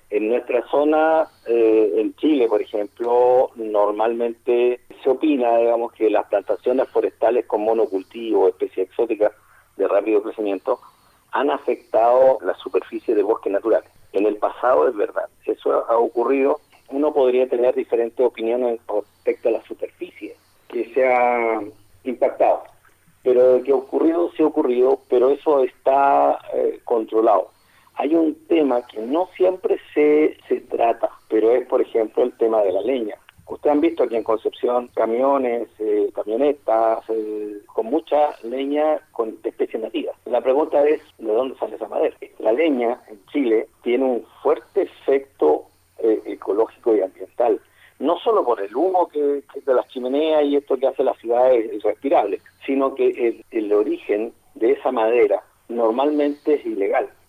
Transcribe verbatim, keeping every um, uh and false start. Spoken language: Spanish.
En nuestra zona, eh, en Chile, por ejemplo, normalmente se opina, digamos, que las plantaciones forestales con monocultivo, especies exóticas de rápido crecimiento, han afectado la superficie de bosques naturales. En el pasado es verdad, eso ha ocurrido. Uno podría tener diferentes opiniones respecto a la superficie que se ha impactado, pero de que ha ocurrido, sí ha ocurrido, pero eso está eh, controlado. Hay un tema que no siempre se, se trata, pero es, por ejemplo, el tema de la leña. Ustedes han visto aquí en Concepción camiones, eh, camionetas, eh, con mucha leña con de especies nativas. La pregunta es, ¿de dónde sale esa madera? La leña en Chile tiene un fuerte efecto eh, ecológico y ambiental, no solo por el humo que, que de las chimeneas y esto que hace las ciudades irrespirables, sino que el, el origen de esa madera normalmente es ilegal.